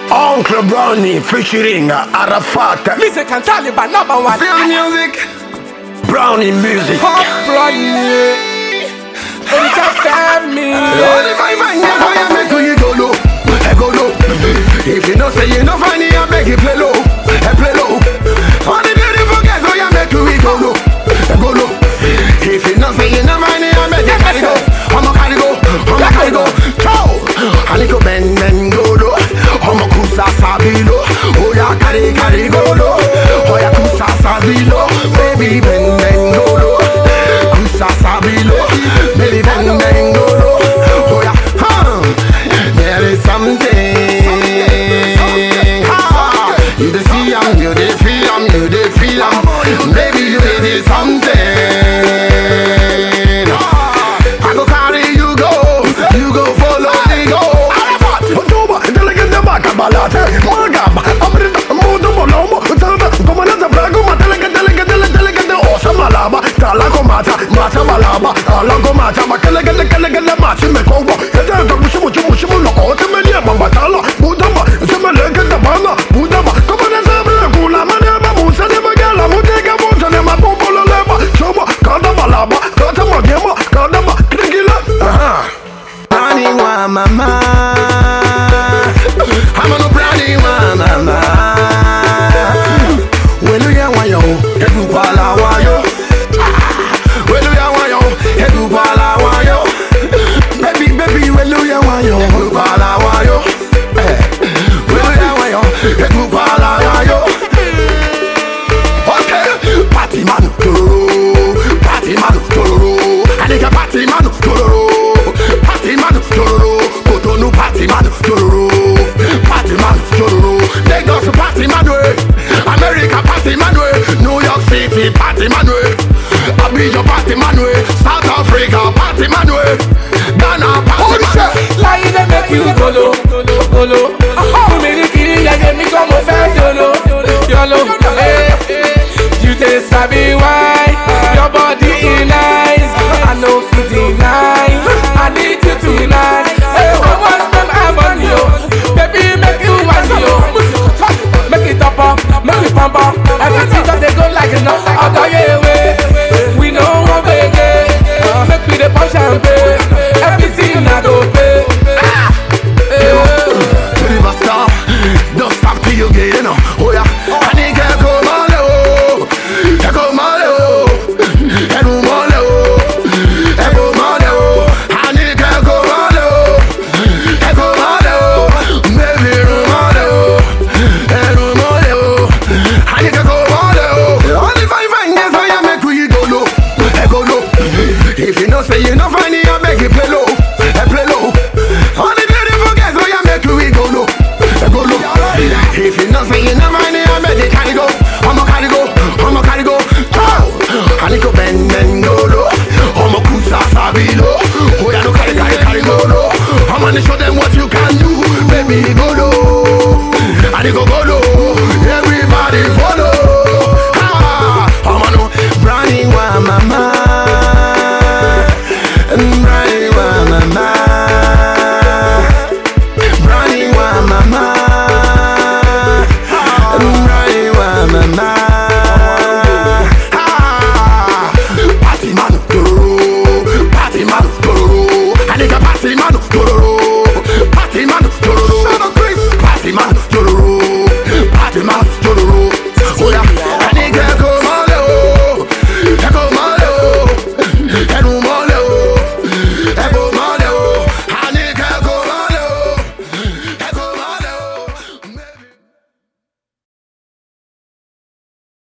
Uncle Brownie featuring Arafat. Music and Taliban #1. Feel music. Brownie music. Pop Brownie. It's just me. Only 5 years how you make you go low. Go low. If you don't say you don't find it, I make you play low. Play low. Only beautiful girls how you make you go low. Go low. If you don't say you don't find it, I make you carry go. I'ma carry go. I'ma carry go. Ciao. I need to bend go low. I'ma kusa sabilo. Oh ya carry go low. Oh ya kusa sabilo. Baby bend go low. Kusa sabilo. Baby bend go low. Oh ya. There is something. You dey see am, you dey feel am, you dey feel am. Baby, you dey something. I go carry you go follow me go. Otoba, delegate the back balate. Magaba, abrita, mudo bolomo. Tanda, comandante Brago, delegate Osamalaba. Talago mata balaba. Alago mata, delegate machi me combo. Edega mushimu no otemenia mambatala. Budama, semeleke the bana. Budama, comandante Brago, la manema musa de bagala. Mutega musa de mapopolo leba. Choba, kada balaba, kada magema, kada makrigila. Brownie wa mama. I'm on a brownie wa mama. Welu ya wayo, edu bala wayo. Welu ya wayo, edu bala wayo. Baby, welu ya wayo, edu bala wayo. Welu ya wayo, edu bala wayo. Okay, party man, tororo. I think a party man, tororo. Party man, tororo. Cotonou party man, tororo. Party man, tororo. Lagos party man, America party man, New York City party man, Abidjan party man, South Africa party man, Ghana party man. Like they make you golo. For me the key, I get me come on say yolo. You just sabi why your body is nice. I know you deny. I need you tonight. Hey, I want them I'm you. Baby, make you wise yo. Make it up, make it pump up. Everything that they go like a nut. I'll go your way. We know one way. Make me the punch and pay. Everything I go pay. Never stop, don't stop till you get enough. Oh yeah, I need to go malo, go malo, go malo, go malo. I need to go malo, baby malo, malo. I need to go malo. Only 5 years how you make we go low. If you don't say you don't find it, I beg you play low, play low. Only beautiful girls how you make we go low. If you don't say you don't find it, I beg you carry go. I'ma carry go. I need to bend go low. I'ma kusa sabilo. Oh yeah, no carry go low. I'ma show them what you can do, baby go low. I need to go low.